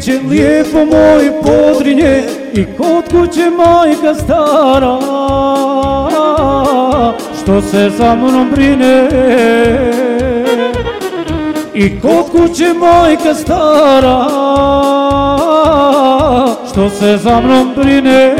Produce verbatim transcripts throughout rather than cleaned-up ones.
biće lijepo moj Podrinje i kod kuće majka stara, što se za mnom brine. I kod kuće majka stara, što se za mnom brine.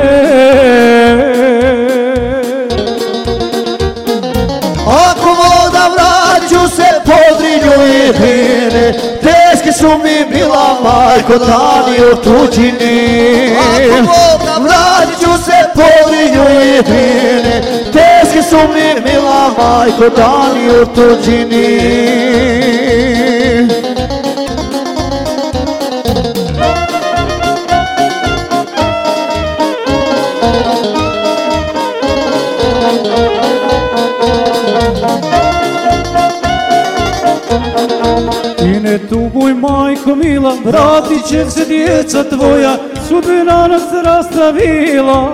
Ako voda vraću se Podrinju i Drine, teški su mi bila majko dani u tuđini. Ako voda vraću se Podrinju i Drine, teški su mi bila majko dani u tuđini. Ti ne tuguj majko mila, vratit će se djeca tvoja, sudbina nas rastavila.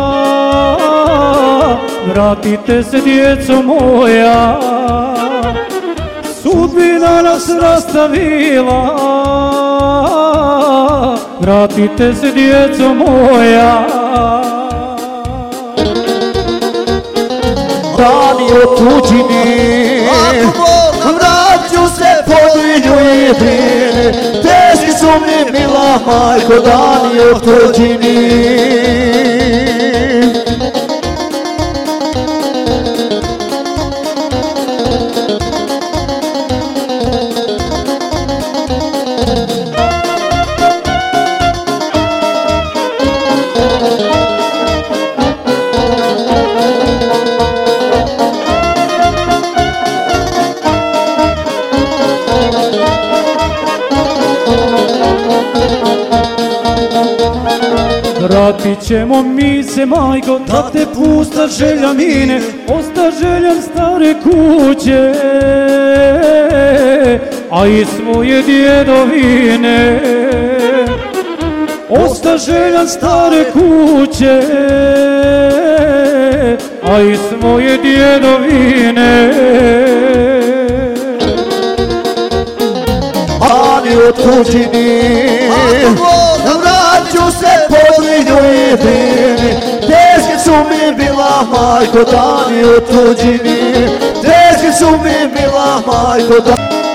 Vratite se djeco moja, sudbina nas rastavila. Vratite se djeco moja. Dani u tuđini, vraću se Podrinju i Drine, teški su mi mila majko dani u tuđini. Vratit ćemo mi se majko, da te pusta želja mine, osta željan stare kuće, a i svoje djedovine. Osta željan stare kuće, a i svoje djedovine. Dani u tuđini, vraću se Podrinju i Drine, teški su mi bila majko dani u tuđini, teški su mi bila majko dani.